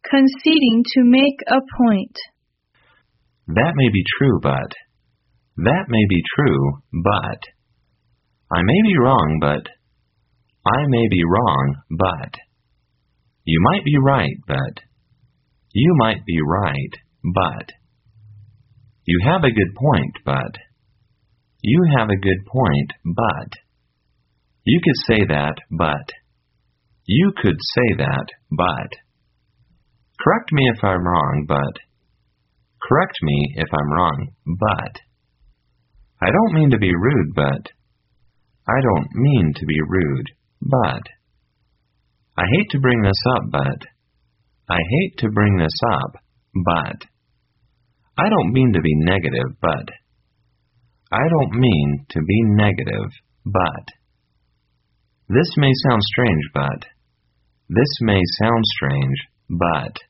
conceding to make a point. That may be true, but. That may be true, but. I may be wrong, but. I may be wrong, but. You might be right, but. You might be right, but. You have a good point, but. You have a good point, but. You could say that, but. You could say that, but. Correct me if I'm wrong, but. Correct me if I'm wrong, but. I don't mean to be rude, but. I don't mean to be rude, but. I hate to bring this up, but. I hate to bring this up, but. I don't mean to be negative, but. I don't mean to be negative, but. This may sound strange, but. This may sound strange, but.